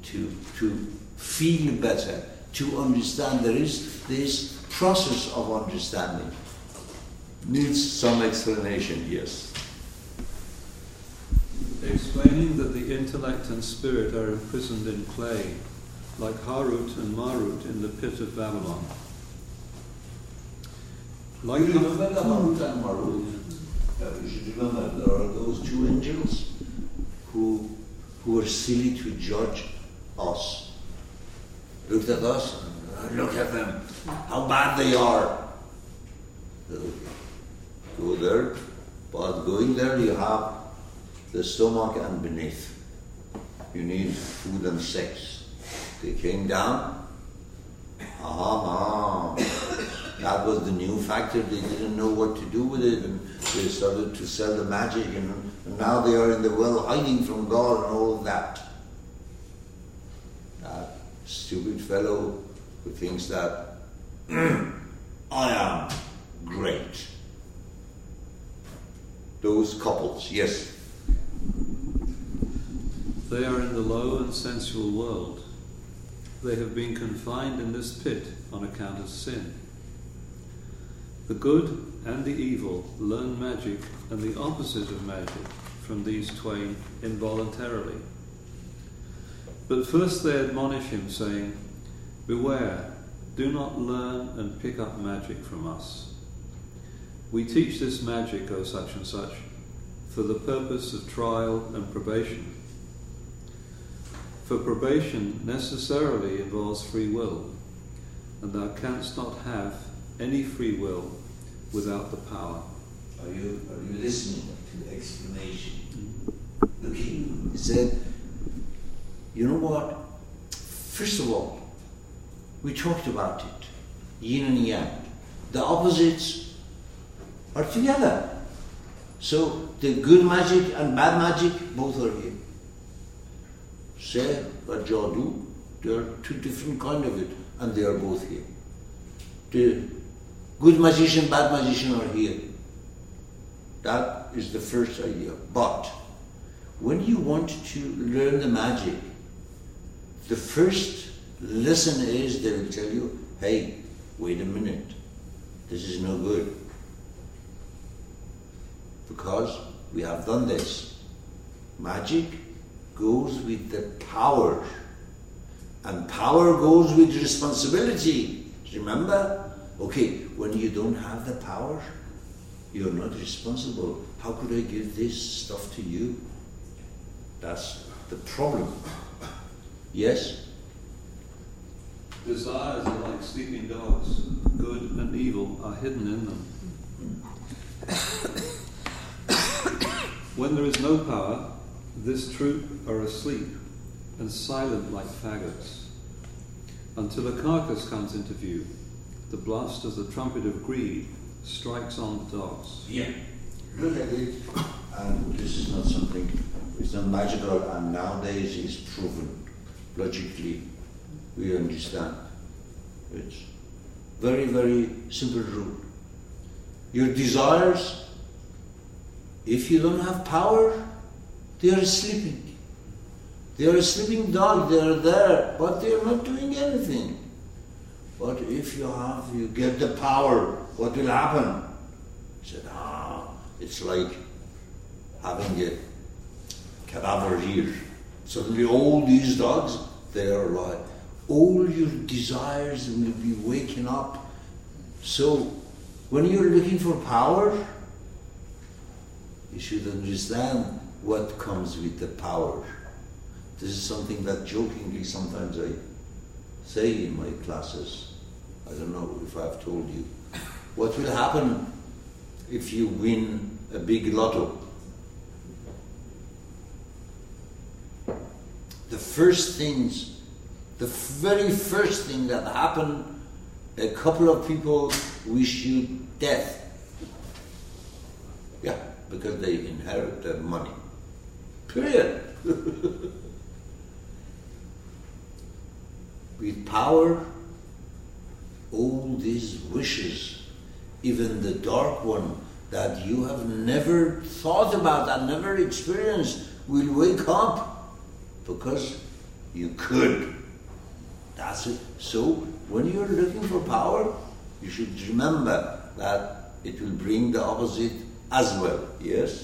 to feel better, to understand. There is this process of understanding. Needs some explanation, yes. Explaining that the intellect and spirit are imprisoned in clay, like Harut and Marut in the pit of Babylon. Like you remember the Harut and Marut? You should remember there are those two angels who were silly to judge us. Looked at us, and look at them, how bad they are. Go there, but going there you have the stomach and beneath. You need food and sex. They came down. That was the new factor. They didn't know what to do with it, and they started to sell the magic, and now they are in the well hiding from God and all of that. That stupid fellow who thinks that I am great. Those couples, yes. They are in the low and sensual world. They have been confined in this pit on account of sin. The good and the evil learn magic and the opposite of magic from these twain involuntarily. But first they admonish him, saying, "Beware, do not learn and pick up magic from us. We teach this magic, O such and such, for the purpose of trial and probation. For probation necessarily involves free will, and thou canst not have any free will without the power." Are you listening to the explanation? Look, he said, you know what? First of all, we talked about it. Yin and yang. The opposites are together. So the good magic and bad magic, both are here. Say, or Jadu, there are two different kinds of it, and they are both here. The good magician, bad magician are here. That is the first idea. But when you want to learn the magic, the first lesson is they will tell you, hey, wait a minute, this is no good. Because we have done this. Magic goes with the power. And power goes with responsibility. Remember? Okay, when you don't have the power, you're not responsible. How could I give this stuff to you? That's the problem. Yes? Desires are like sleeping dogs. Good and evil are hidden in them. When there is no power, this troop are asleep and silent like faggots. Until a carcass comes into view, the blast of the trumpet of greed strikes on the dogs. Yeah. Look at it, and this is not something, it's not magical, and nowadays it's proven logically. We understand. It's very, very simple rule. Your desires, if you don't have power, they are sleeping. They are a sleeping dog, they are there, but they are not doing anything. But if you get the power, what will happen? He said, it's like having a cadaver here. Suddenly all these dogs, they are like, all your desires will be waking up. So, when you're looking for power, you should understand what comes with the power. This is something that jokingly sometimes I say in my classes. I don't know if I've told you. What will happen if you win a big lotto? The very first thing that happened, a couple of people wish you death. Yeah, because they inherit their money. Period. With power, all these wishes, even the dark one that you have never thought about and never experienced, will wake up because You could. That's it. So when you're looking for power, you should remember that it will bring the opposite as well. Yes?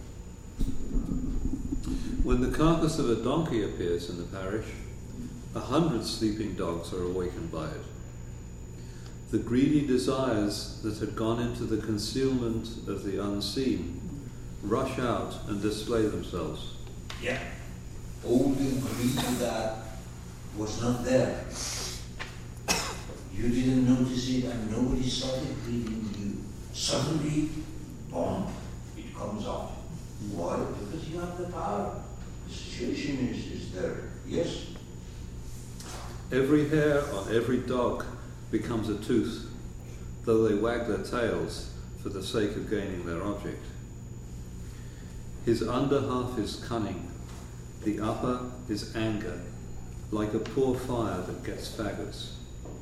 When the carcass of a donkey appears in the parish, 100 sleeping dogs are awakened by it. The greedy desires that had gone into the concealment of the unseen rush out and display themselves. Yeah. All the greed that was not there. You didn't notice it and nobody started greeting you. Suddenly, boom, it comes out. Why? Because you have the power. The situation is there. Yes? Every hair on every dog becomes a tooth, though they wag their tails for the sake of gaining their object. His under half is cunning, the upper is anger, like a poor fire that gets faggots.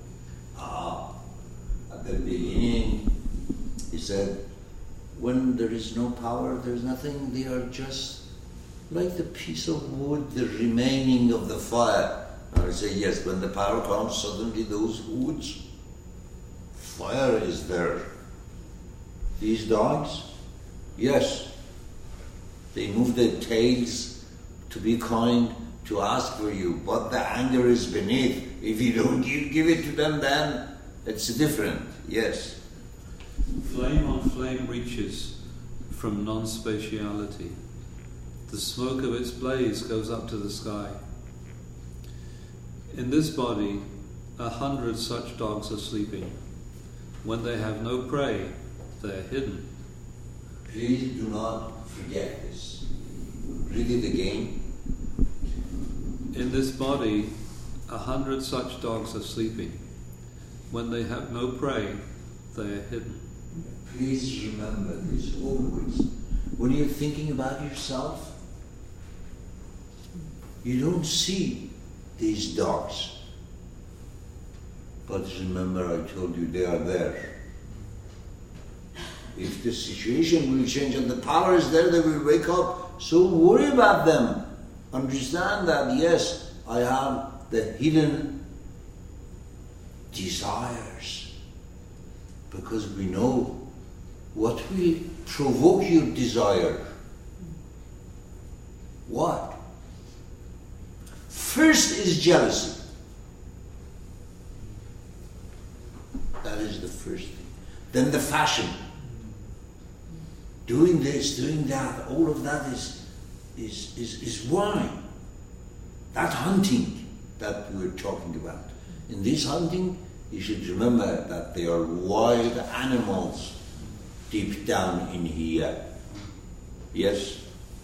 At the beginning, he said, when there is no power, there's nothing, they are just like the piece of wood, the remaining of the fire. I would say, yes, when the power comes, suddenly those woods, fire is there. These dogs, yes, they move their tails to be kind, to ask for you, but the anger is beneath. If you don't give it to them, then it's different, yes. Flame on flame reaches from non-spatiality. The smoke of its blaze goes up to the sky. In this body, 100 such dogs are sleeping. When they have no prey, they are hidden. Please do not forget this. Read it again. In this body, 100 such dogs are sleeping. When they have no prey, they are hidden. Please remember this always. When you're thinking about yourself, you don't see these dogs. But remember, I told you they are there. If the situation will change and the power is there, they will wake up. So worry about them. Understand that, yes, I have the hidden desires. Because we know what will provoke your desire. What? First is jealousy. That is the first thing. Then the fashion. Doing this, doing that, all of that is why. That hunting that we were talking about. In this hunting, you should remember that they are wild animals deep down in here. Yes?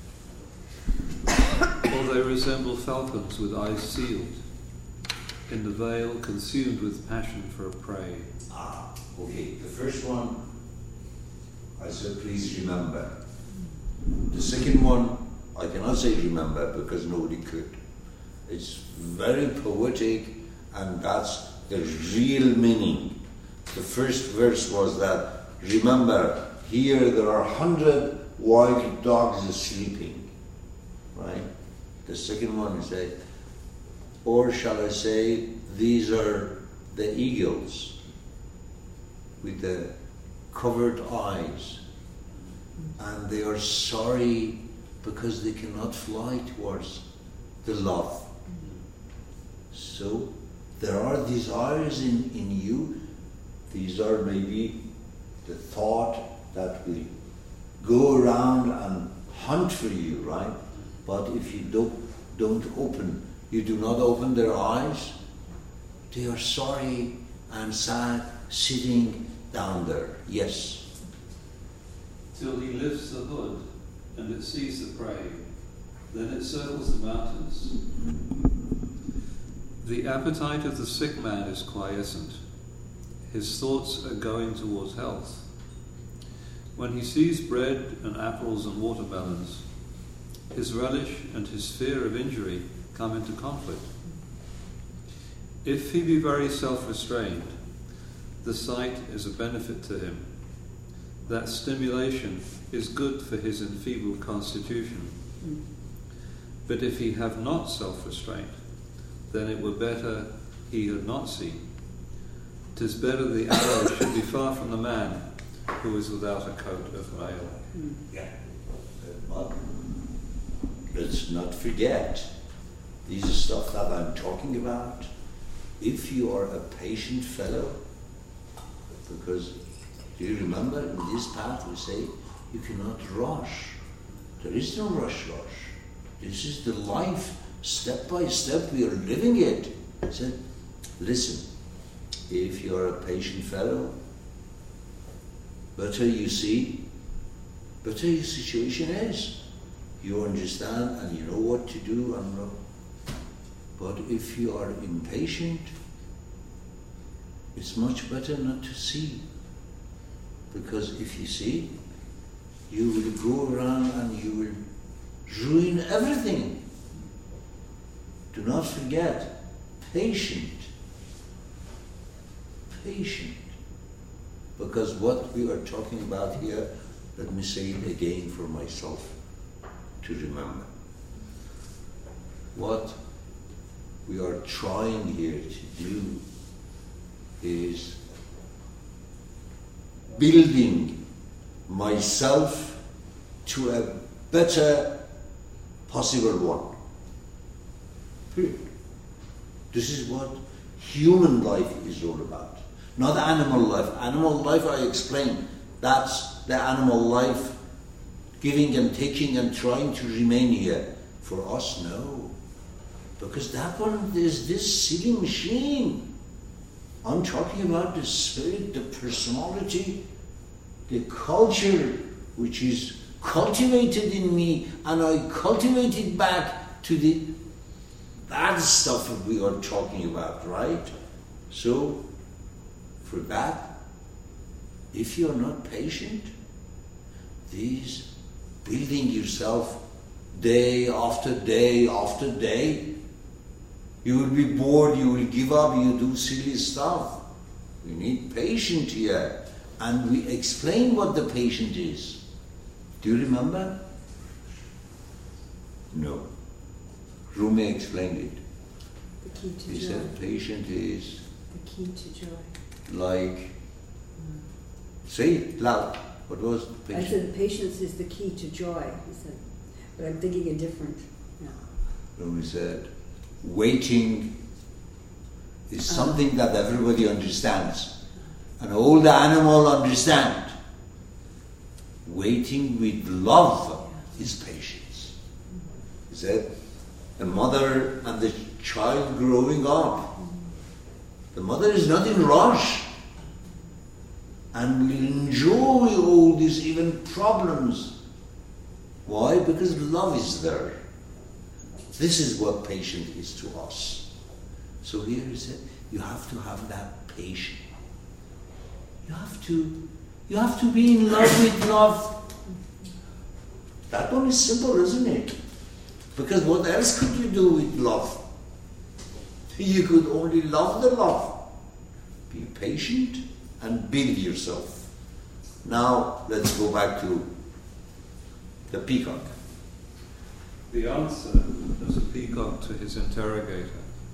Or they resemble falcons with eyes sealed, in the veil consumed with passion for a prey. Okay. The first one, I said, please remember. The second one, I cannot say remember because nobody could. It's very poetic and that's the real meaning. The first verse was that, remember, here there are 100 wild dogs sleeping. Right? The second one is that, or shall I say, these are the eagles with the covered eyes, and they are sorry because they cannot fly towards the love. So there are desires in you. These are maybe the thought that will go around and hunt for you, right? But if you don't open, you do not open their eyes, they are sorry and sad, sitting down there. Yes. Till he lifts the hood and it sees the prey, then it circles the mountains. The appetite of the sick man is quiescent. His thoughts are going towards health. When he sees bread and apples and watermelons, his relish and his fear of injury come into conflict. If he be very self-restrained, the sight is a benefit to him. That stimulation is good for his enfeebled constitution. But if he have not self-restraint, then it were better he had not seen. 'Tis better the arrow should be far from the man who is without a coat of mail. Yeah. But let's not forget, this is stuff that I'm talking about. If you are a patient fellow, because do you remember in this path we say you cannot rush. There is no rush. This is the life, step by step we are living it. So, listen, if you are a patient fellow, better you see, better your situation is. You understand and you know what to do. But if you are impatient, it's much better not to see. Because if you see, you will go around and you will ruin everything. Do not forget, patient. Because what we are talking about here, let me say it again for myself to remember. What we are trying here to do is building myself to a better possible one. Period. This is what human life is all about, not animal life. Animal life, I explained, that's the animal life, giving and taking and trying to remain here. For us, no. Because that one is this silly machine. I'm talking about the spirit, the personality, the culture which is cultivated in me, and I cultivate it back to that stuff that we are talking about, right? So, for that, if you're not patient, these building yourself day after day after day, you will be bored, you will give up, you do silly stuff. We need patience here. And we explain what the patient is. Do you remember? No. Rumi explained it. The key to He joy. said patient is The key to joy. like, say it loud. What was patient? I said patience is the key to joy, he said. But I'm thinking a different. Yeah. Rumi said, waiting is something that everybody understands. And all the animal understand. Waiting with love is patience. He said, the mother and the child growing up. The mother is not in rush and will enjoy all these even problems. Why? Because love is there. This is what patience is to us. So here he said, you have to have that patience. You have to be in love with love. That one is simple, isn't it? Because what else could you do with love? You could only love the love. Be patient and build yourself. Now let's go back to the peacock. The answer as a peacock to his interrogator.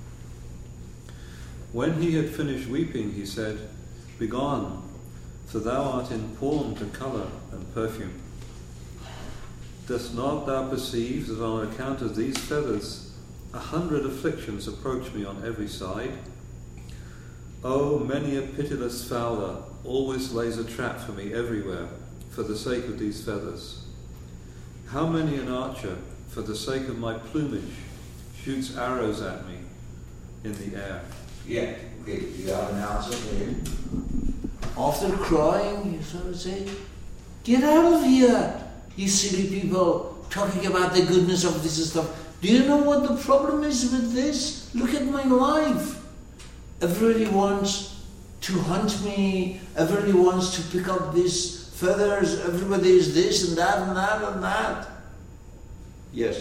When he had finished weeping, he said, "Begone, for thou art in pawn to colour and perfume. Dost not thou perceive that on account of these feathers 100 afflictions approach me on every side? Oh, many a pitiless fowler always lays a trap for me everywhere for the sake of these feathers. How many an archer, for the sake of my plumage, shoots arrows at me in the air." Yeah, okay, you have an answer for him. After crying, you sort of say, "Get out of here, you silly people, talking about the goodness of this stuff. Do you know what the problem is with this? Look at my life. Everybody wants to hunt me, everybody wants to pick up these feathers, everybody is this and that and that and that." Yes.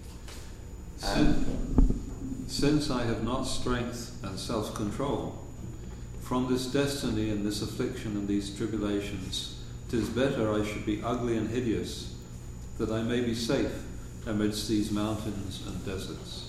Since I have not strength and self-control, from this destiny and this affliction and these tribulations, 'tis better I should be ugly and hideous, that I may be safe amidst these mountains and deserts.